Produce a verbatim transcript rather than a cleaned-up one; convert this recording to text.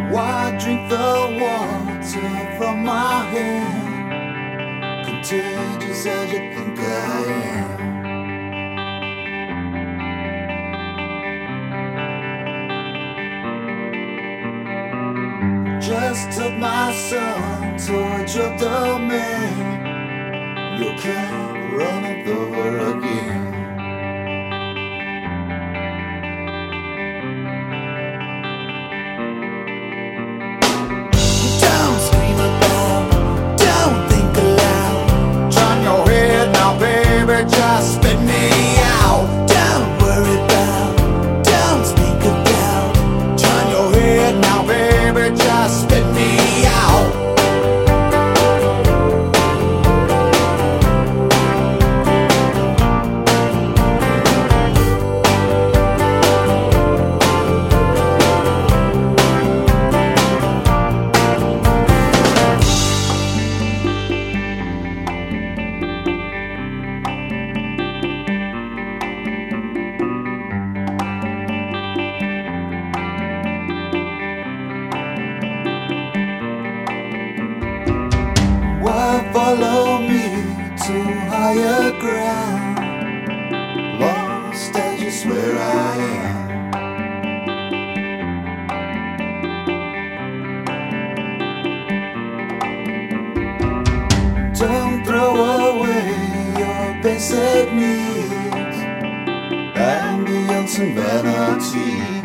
Why drink the water from my hand? Contagious as you think I am. Just took my son towards your domain. You can't run it over again. Don't scream about, don't think aloud. Turn your head now, baby, just spit me out. Don't worry about, don't speak about. Turn your head now, baby, just spit me out. Why follow me to higher ground? Lost as you swear I am. Don't throw away your basic needs. Ambience and vanity.